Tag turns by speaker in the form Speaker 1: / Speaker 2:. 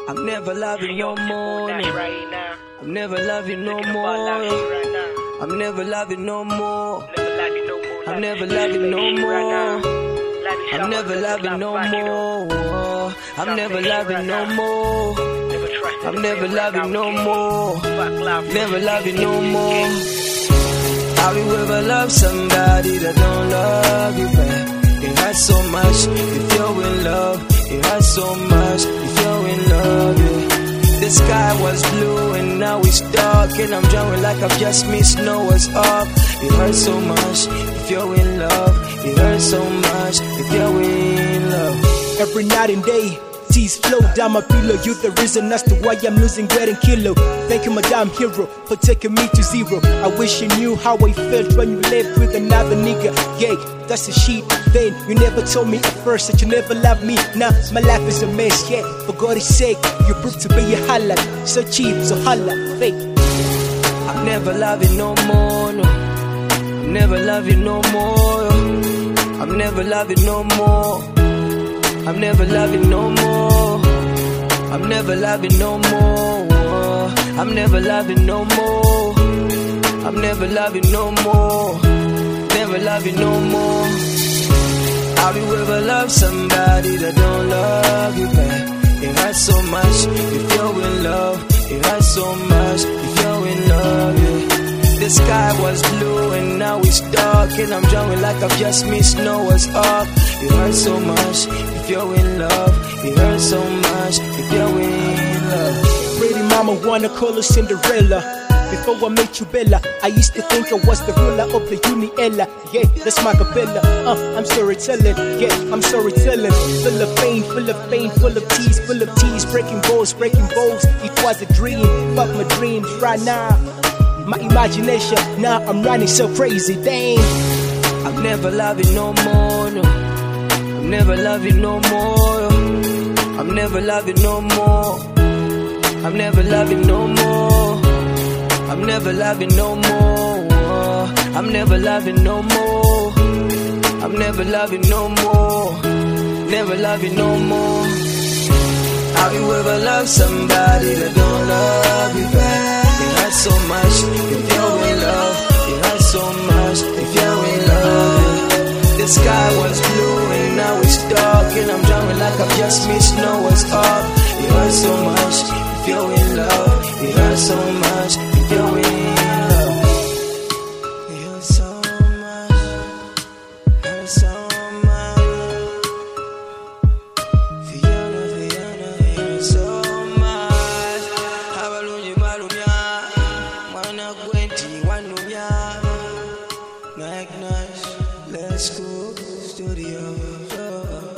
Speaker 1: I'm never loving no more. I'm never loving no more. I'm never loving no more. I'm never loving no more. I'm never loving no more. I'm never loving no more. I'm never loving no more. Never loving no more. Have you ever loved somebody that don't love you back? It hurts so much if you're in love. It hurts so much if you're in love, yeah. The sky was blue and now it's dark, and I'm drowning like I've just missed Noah's Ark. It hurts so much if you're in love. It hurts so much if you're in love.
Speaker 2: Every night and day, tears flow down my pillow. You the reason as to why I'm losing weight and kilo. Thank you, madam hero, for taking me to zero. I wish you knew how I felt when you left with another nigga. Yeah, that's the shit. Then you never told me at first that you never loved me. Now my life is a mess. Yeah, for God's sake, you proved to be a halal. So cheap, so holla, fake.
Speaker 1: I'm never loving no more. No, I'm never loving no more. I'm never loving no more. I'm never loving no more. I'm never loving no more. I'm never loving no more. I'm never loving no more. Never loving no more. Have you ever loved somebody that don't love you back? It hurts so much if you're in love. It hurts so much if you're in love, yeah. The sky was blue and now it's dark, and I'm drowning like I've just missed Noah's Ark. It hurts so much if you're in love. It hurts so much if you're in love.
Speaker 2: Pretty mama wanna call her Cinderella. Before I met you, Bella, I used to think I was the ruler of the Uniella. Yeah, that's my capella. I'm storytelling. Yeah, I'm storytelling. Full of pain, full of pain, full of tears, full of tears. Breaking balls, breaking balls. It was a dream, but my dreams right now. My imagination, now I'm running so crazy, dang.
Speaker 1: I'm never loving no more, no. I'm never loving no more. I'm never loving no more. I'm never loving no more. I'm never loving no more. I'm never loving no more. I'm never loving no more. Never loving no more. Have you ever loved somebody that don't love you back? It hurts so much if you're in love. It hurts so much if you're in love. The sky was blue and now it's dark, and I'm drowning like I've just missed Noah's Ark. It hurts so much if you're in love. It hurts so much if you're in love. It hurts so much. It hurts so much. Fiona, it hurts so much. Habalunye balumya, mwana gwenti wanumya. Magnus, let's go studio.